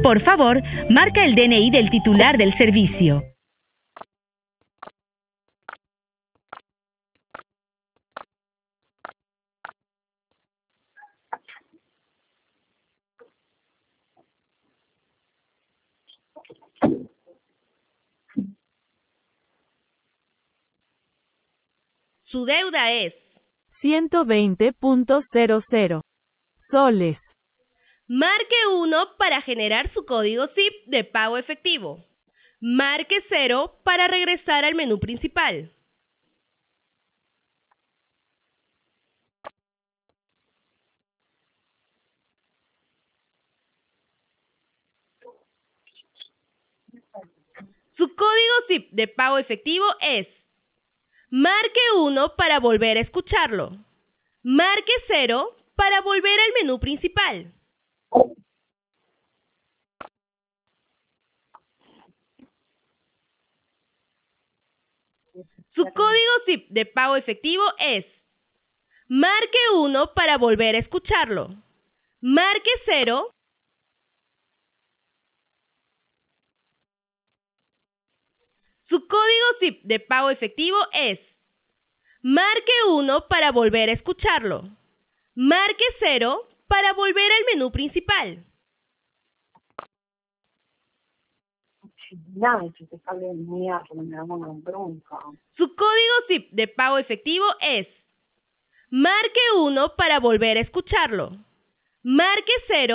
Por favor, marca el DNI del titular del servicio. Su deuda es 120.00 soles. marque 1 para generar su código SIP de pago efectivo. Marque 0 para regresar al menú principal. Su código SIP de pago efectivo es marque 1 para volver a escucharlo. Marque 0 para volver al menú principal. Su código SIP de pago efectivo es marque 1 para volver a escucharlo. Marque 0. Su código SIP de pago efectivo es marque 1 para volver a escucharlo. Marque 0 para volver al menú principal. Su código SIP de pago efectivo es marque 1 para volver a escucharlo. Marque 0